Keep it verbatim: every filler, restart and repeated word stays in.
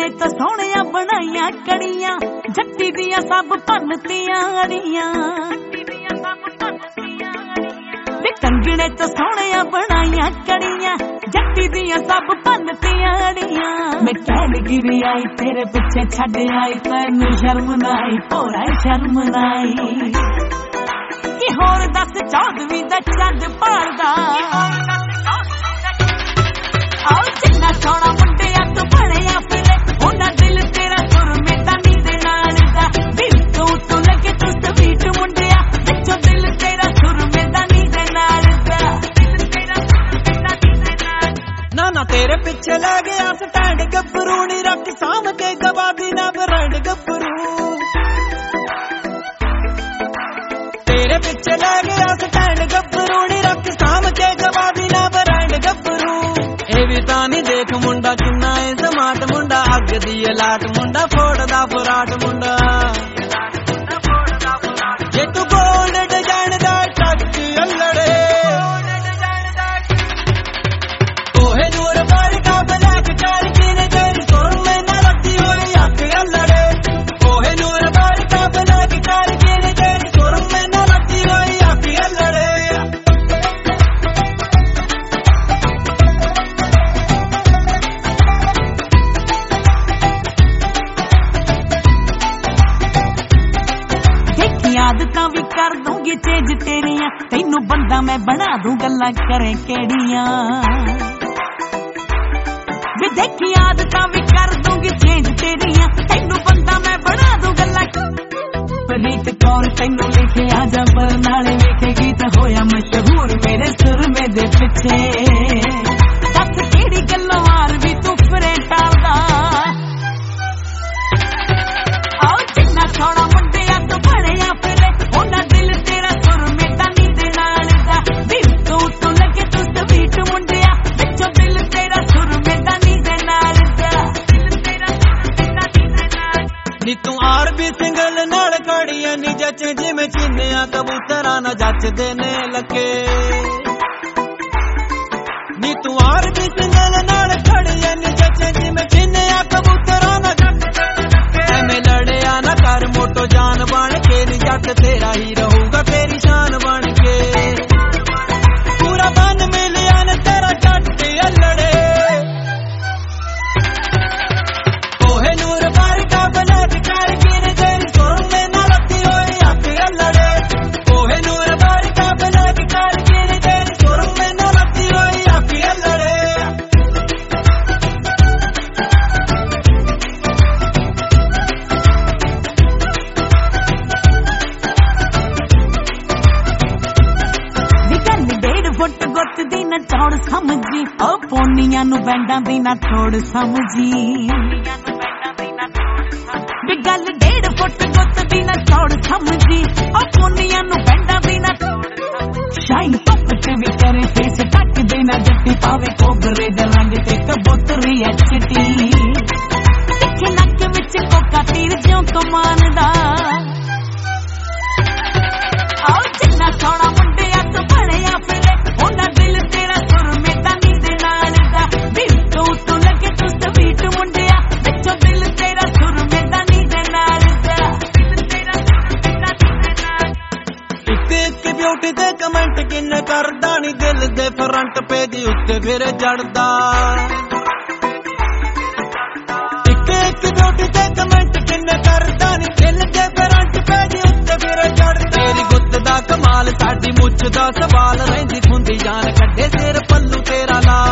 ਕੰਗਣੇ ਤੋਂ ਸੋਹਣੀਆਂ ਬਣਾਈਆਂ ਕੜੀਆਂ ਜੱਟੀ ਦੀਆਂ ਸਭ ਭੰਨਤੀਆਂ ਅੜੀਆਂ ਤੇ ਕੰਗਣੇ ਤੋਂ ਸੋਹਣੀਆਂ ਬਣਾਈਆਂ ਕੜੀਆਂ ਜੱਟੀ ਦੀਆਂ ਸਭ ਭੰਨਤੀਆਂ ਅੜੀਆਂ ਮੈਂ ਕਹਿ ਲਗੀ ਵੀ ਆਈ ਤੇਰੇ ਪਿੱਛੇ ਛੱਡ ਆਈ ਤੈਨੂੰ ਸ਼ਰਮ ਨਾ ਆਈ ਭੋਰਾ ਸ਼ਰਮ ਨਾ ਆਈ ਕਿ ਹੋਰ ਦੱਸ ਚੌਦਵੀਂ ਦਾ ਚੰਦ ਭਾਲਦਾ ਆਓ ਜਿੰਨਾ ਸੋਹਣਾ ਮੁੰਡਿਆ ਤੂੰ ਬਣਿਆ ਫਿਰੇ ਉਹਨਾਂ ਦਿਲ ਤੇਰਾ ਸੁਰਮੇ ਤਾਂ ਨੀ ਦੇ ਨਾਲ ਦਾ ਦਿਲ ਤੋਂ ਤੂੰ ਲੱਗੇ ਤੂੰ ਸਵੀਟ ਮੁੰਡਿਆ ਵਿੱਚੋਂ ਦਿਲ ਤੇਰਾ ਸੁਰਮੇ ਤਾਂ ਨੀ ਦੇ ਨਾਲ ਦਾ ਦਿਲ ਤੇਰਾ ਸੁਰਮੇ ਤਾਂ ਨੀ ਦੇ ਨਾਲ ਨਾ ਨਾ ਤੇਰੇ ਪਿੱਛੇ ਲੈ ਗਿਆ ਸਟੈਂਡ ਗੱਭਰੂ ਨੀ ਰੱਖ ਸਾਂਭ ਕੇ ਗਵਾਦੀ ਨਾ ਬਰੰਡ ਗੱਭਰੂ ਤੇਰੇ ਪਿੱਛੇ ਲੈ ਗਿਆ ਸਟੈਂਡ ਗੱਭਰੂ ਨੀ ਰੱਖ ਸਾਂਭ ਕੇ ਗਵਾਦੀ ਨਾ ਬਰੰਡ ਗੱਭਰੂ ਇਹ ਵੀ ਤਾਂ ਨੀ ਦੇਖ ਮੁੰਡਾ ਕਿੰਨਾ ਏ ਸਮਾਰਟ ਮੁੰਡਾ ਅੱਗ ਦੀ ਅਲਾਟ ਮੁੰਡਾ ਫੋੜਦਾ ਫਰਾਟ ਮੁੰਡਾ ਜੇ ਤੂੰ ਗੋਲਡ ਡਿਜ਼ਾਈਨ ਦਾ ਟੱਚ ਅਲੜੇ ਕੋਹੇ ਨੂਰ ਵਰਗਾ ਬਲੈਕ ਕਰ ਕਿਨੇ ਤੇਰੀ ਸੁਰਮੇ ਨਾ ਰੱਖੀ ਹੋਈ ਅੱਖ ਅਲੜੇ ਕੋਹੇ ਨੂਰ ਵਰਗਾ ਬਲੈਕ ਕਰ ਕਿਨੇ ਤੇਰੀ ਸੁਰਮੇ ਨਾ ਰੱਖੀ ਹੋਈ ਅੱਖ ਅਲੜੇ ਆਦਤਾਂ ਵੀ ਕਰ ਦੂੰਗੀ ਚੇਂਜ ਤੇਰੀਆਂ ਤੈਨੂੰ ਬੰਦਾ ਮੈਂ ਬਣਾ ਦੂੰ ਗੱਲਾਂ ਕਰੇ ਕਿਹੜੀਆਂ ਵੀ ਦੇਖੀ ਆਦਤਾਂ ਵੀ ਕਰ ਦੂੰਗੀ ਚੇਂਜ ਤੇਰੀਆਂ ਤੈਨੂੰ ਬੰਦਾ ਮੈਂ ਬਣਾ ਦੂੰ ਗੱਲਾਂ ਪ੍ਰੀਤ ਕੌਰ ਤੈਨੂੰ ਲਿਖਿਆ ਜਬਰ ਨਾਲੇ ਵੇਖੇ ਗੀਤ ਹੋਇਆ ਮਸ਼ਹੂਰ ਮੇਰੇ ਸੁਰਮੇ ਦੇ ਪਿੱਛੇ ਦੱਸ ਕਿਹੜੀ ਗੱਲੋਂ ਵਾਰ ਵੀ ਤੂੰ ਫਿਰੇ ਟਾਲਦਾ ਆਓ ਜਿੰਨਾ ਸੋਹਣਾ ਮੁੰਡਿਆ ਤੂੰ ਬਣਿਆ ਫਿਰੇ ਉਹਨਾਂ ਦਿਲ ਤੇਰਾ ਸੁਰਮੇ ਤਾਂ ਨੀ ਦੇ ਨਾਲ ਦਾ ਦਿਲ ਤੋਂ ਤੂੰ ਲੱਗੇ ਤੂੰ ਸਵੀਟ ਮੁੰਡਿਆ ਵਿੱਚੋਂ ਦਿਲ ਤੇਰਾ ਸੁਰਮੇ ਤਾਂ ਨੀ ਦੇ ਨਾਲ ਦਾ ਦਿਲ ਤੇਰਾ ਸੁਰਮੇ ਤਾਂ ਨੀ ਦੇ ਨਾਲ ਨੀ ਤੂੰ ਆਰ ਵੀ ਸਿੰਗਲ ਨਾਲ ਖੜੀਆਂ ਨੀ ਜੱਚ ਜਿਵੇਂ ਚੀਨਿਆ ਕਬੂਤਰਾਂ ਨਾ ਜੱਚਦੇ ਨੇ ਲੱਗੇ ਨੀ ਤੂੰ ਆਰ ਵੀ ਸਿੰਗਲ ਨਾਲ ਖੜੀਆਂ ਨੀ ਜੱਚ ਜਿਵੇਂ ਚੀਨਿਆ ਕਬੂਤਰਾਂ ਨਾ ਜੱਚਦੇ ਨੇ ਲੱਗੇ ਐਵੇਂ ਲੜਿਆ ਨਾ ਕਰ ਮੋਟੋ ਜਾਨ ਬਣ ਕੇ ਨੀ ਜੱਟ ਤੇਰਾ ਹੀ ਰਹੂਗਾ ਤੇਰੀ ਸ਼ਾਨ ਬਣ ਕੇ ਪੂਰਾ ਬਨ ਮਿਲਿਆ ਨੇ ਤੇਰਾ ਜੱਟ ਅਲੜੇ ਕੋਹੇ ਨੂਰ ਵਰਗਾ ਬਲੈਕ ਕਰ ਕਿਨੇ ਤੇਰੀ ਸੁਰਮੇ ਨਾ ਰੱਖੀ ਹੋਈ ਅੱਖ ਅਲੜੇ ਕੋਹੇ ਨੂਰ ਵਰਗਾ ਬਲੈਕ ਕਰ ਕਿਨੇ ਤੇਰੀ ਸੁਰਮੇ ਨਾ ਰੱਖੀ ਹੋਈ ਅੱਖ ਅਲੜੇ ਫੁੱਟ ਗੁੱਟ ਦੀ ਨਾ ਚੌੜ ਸਮਝੀ ਉਹ ਪੋਨੀਆਂ ਨੂੰ ਬੈਂਡਾਂ ਦੀ ਨਾ ਥੋੜ ਸਮਝੀ ਵੀ ਗੱਲ ਡੇਢ ਫੁੱਟ ਗੁੱਟ ਦੀ ਨਾ ਚੌੜ ਸਮਝੀ ਉਹ ਪੋਨੀਆਂ ਨੂੰ ਬੈਂਡਾਂ ਦੀ ਨਾ ਸ਼ਾਈਨ ਧੁੱਪ ਤੇ ਵੀ ਕਰੇ ਫੇਸ ਟੱਕ ਦੇ ਨਾ ਜੱਟੀ ਪਾਵੇ ਕੋਬਰੇ ਦੇ ਰੰਗ ਤੇ ਕਬੂਤਰੀ ਐਚਟੀ ਤਿੱਖੇ ਨੱਕ ਵਿੱਚ ਕੋਕਾ ਤੀਰ ਜਿਉਂ ਕਮਾਨ ਦਾ ਆਓ ਜਿੰਨਾ ਸੋਹਣਾ ਮੁੰਡਿਆ ਤੂੰ ਬਣਿਆ ਫਿਰੇ ਉਹਨਾਂ ਦਿਲ ਤੇਰਾ ਸੁਰਮੇ ਤਾਂ ਨੀ ਦੇ ਨਾਲ ਦਾ ਦਿਲ ਤੋਂ ਤੂੰ ਲੱਗੇ ਤੂੰ ਸਵੀਟ ਮੁੰਡਿਆ ਵਿੱਚੋਂ ਦਿਲ ਤੇਰਾ ਸੁਰਮੇ ਤਾਂ ਨੀ ਦੇ ਨਾਲ ਦਾ ਦਿਲ ਤੇਰਾ ਸੁਰਮੇ ਤਾਂ ਨੀ ਦੇ ਨਾਲ ਇੱਕ ਇੱਕ ਬਿਊਟੀ ਤੇ ਕਮੈਂਟ ਕਿੰਨੇ ਕਰਦਾ ਨੀ ਦਿਲ ਦੇ ਫਰੰਟ ਪੇਜ ਉੱਤੇ ਫਿਰ ਜੜਦਾ ਇੱਕ ਇੱਕ ਬਿਊਟੀ ਤੇ ਕਮੈਂਟ ਕਿੰਨੇ ਕਰਦਾ ਨੀ ਦਿਲ ਦੇ ਫਰੰਟ ਪੇਜ ਉੱਤੇ ਫਿਰ ਜੜਦਾ ਤੇਰੀ ਗੁੱਤ ਦਾ ਕਮਾਲ ਸਾਡੀ ਮੁੱਛ ਦਾ ਸਵਾਲ ਰਹਿੰਦੀ ਖੁੰਦੀ ਜਾਨ ਕੱਢੇ ਸਿਰ ਪੱਲੂ ਤੇਰਾ ਲਾ